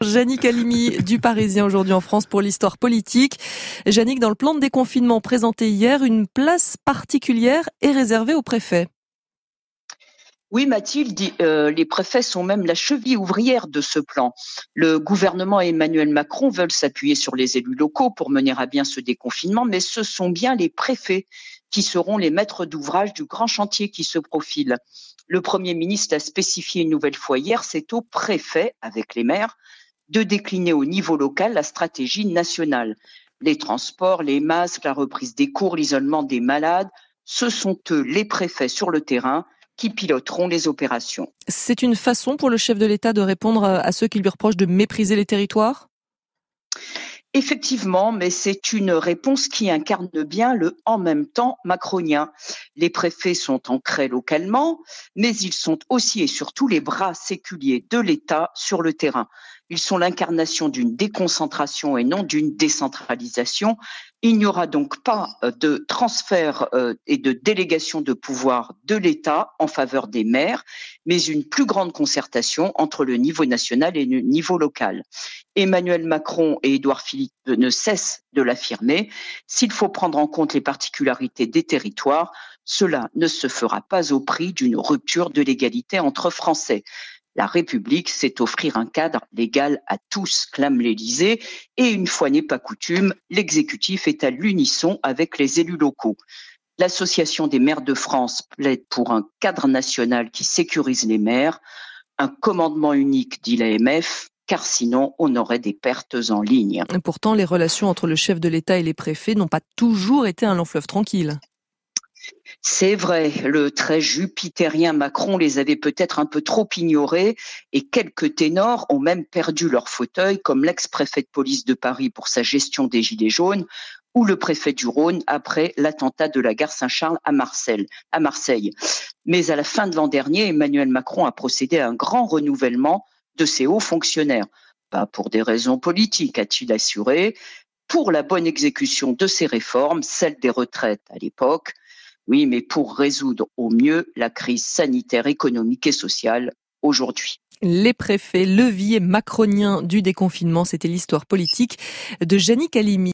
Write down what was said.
Yannick Halimi du Parisien aujourd'hui en France pour l'histoire politique. Yannick, dans le plan de déconfinement présenté hier, une place particulière est réservée aux préfets. Oui, Mathilde, les préfets sont même la cheville ouvrière de ce plan. Le gouvernement et Emmanuel Macron veulent s'appuyer sur les élus locaux pour mener à bien ce déconfinement, mais ce sont bien les préfets qui seront les maîtres d'ouvrage du grand chantier qui se profile. Le Premier ministre a spécifié une nouvelle fois hier, c'est aux préfets, avec les maires, de décliner au niveau local la stratégie nationale. Les transports, les masques, la reprise des cours, l'isolement des malades, ce sont eux, les préfets sur le terrain, qui piloteront les opérations. C'est une façon pour le chef de l'État de répondre à ceux qui lui reprochent de mépriser les territoires ? Effectivement, mais c'est une réponse qui incarne bien le « en même temps » macronien. Les préfets sont ancrés localement, mais ils sont aussi et surtout les bras séculiers de l'État sur le terrain. Ils sont l'incarnation d'une déconcentration et non d'une décentralisation. Il n'y aura donc pas de transfert et de délégation de pouvoir de l'État en faveur des maires, mais une plus grande concertation entre le niveau national et le niveau local. Emmanuel Macron et Édouard Philippe ne cessent de l'affirmer. S'il faut prendre en compte les particularités des territoires, cela ne se fera pas au prix d'une rupture de l'égalité entre Français. La République, c'est offrir un cadre légal à tous, clame l'Élysée, et une fois n'est pas coutume, l'exécutif est à l'unisson avec les élus locaux. L'Association des maires de France plaide pour un cadre national qui sécurise les maires, un commandement unique, dit l'AMF, car sinon on aurait des pertes en ligne. Pourtant, les relations entre le chef de l'État et les préfets n'ont pas toujours été un long fleuve tranquille. C'est vrai, le très jupitérien Macron les avait peut-être un peu trop ignorés et quelques ténors ont même perdu leur fauteuil, comme l'ex-préfet de police de Paris pour sa gestion des Gilets jaunes ou le préfet du Rhône après l'attentat de la gare Saint-Charles à Marseille. Mais à la fin de l'an dernier, Emmanuel Macron a procédé à un grand renouvellement de ses hauts fonctionnaires. Pas pour des raisons politiques, a-t-il assuré, pour la bonne exécution de ses réformes, celle des retraites à l'époque. Oui, mais pour résoudre au mieux la crise sanitaire, économique et sociale aujourd'hui. Les préfets, levier macronien du déconfinement, c'était l'histoire politique de Yannick Halimi.